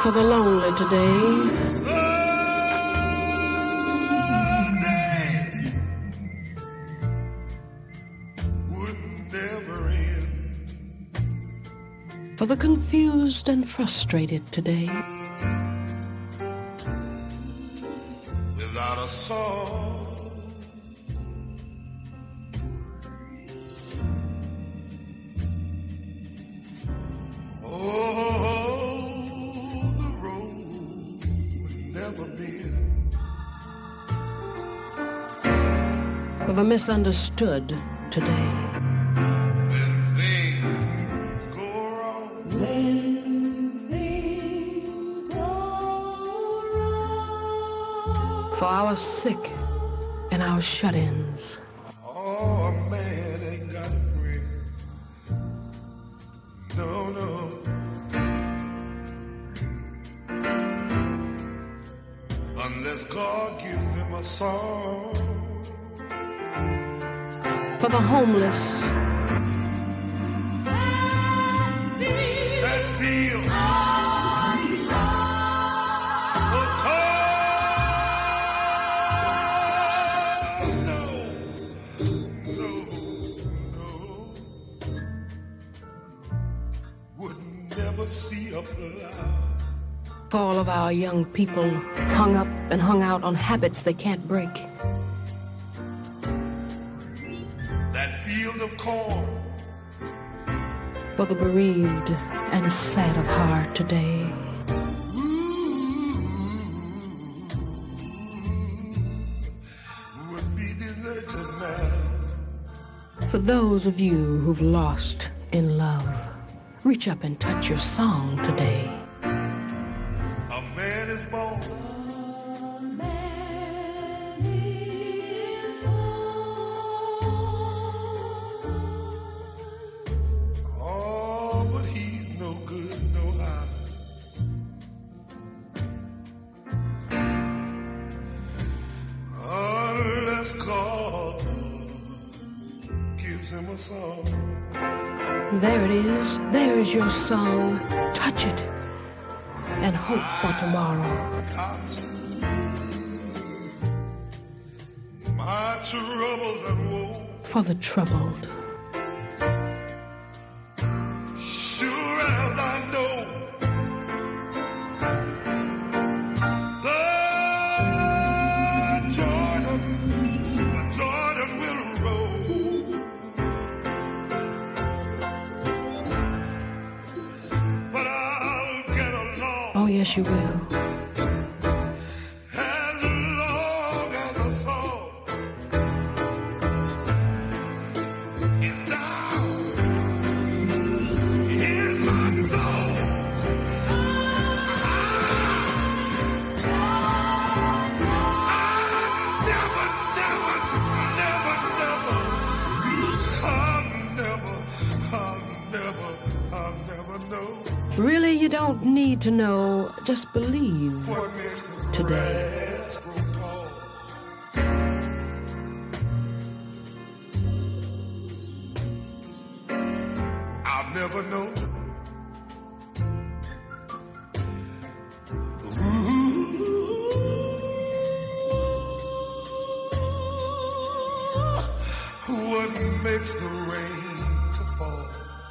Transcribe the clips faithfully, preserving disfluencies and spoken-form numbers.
For the lonely today. For the confused and frustrated today. Without a song, oh, the road would never bend. For the misunderstood today. For our sick and our shut-ins. Oh, a man ain't got a friend. No, no. Unless God gives him a song. For the homeless. That feel. For all of our young people hung up and hung out on habits they can't break. That field of corn. For the bereaved and sad of heart today. Ooh, would be deserted now. For those of you who've lost in love, reach up and touch your song today. A man is born. A man is born. Oh, but he's no good, no how. Unless God gives him a song. There it is. There is your song. Touch it and hope for tomorrow. Got my troubles and woe. For the troubled. Sure as I know, the Jordan, the Jordan will roll. But I'll get along. Oh, yes, you will. As long as the song is down in my soul. I never, never, never, never, I'll never, I'll never, I'll never know Really, you don't need to know. Just believe what makes the today. grass grow tall. I'll never know. Ooh, what makes the rain to fall?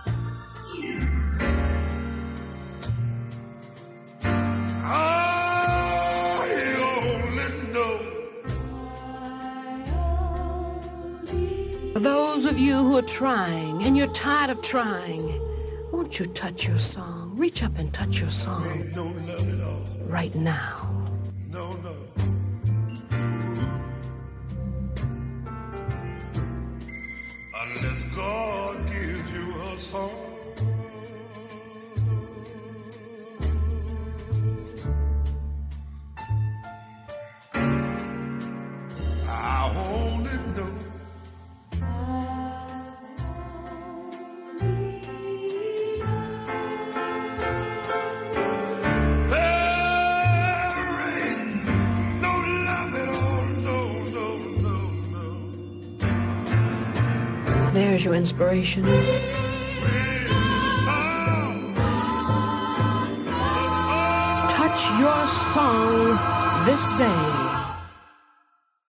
I only know. For those of you who are trying and you're tired of trying, won't you touch your song? Reach up and touch your song Ain't no love at all. right now. No, no. Unless God gives you a song. I only know. There ain't no love at all. No, no, no, no. There's your inspiration. touch your song this day.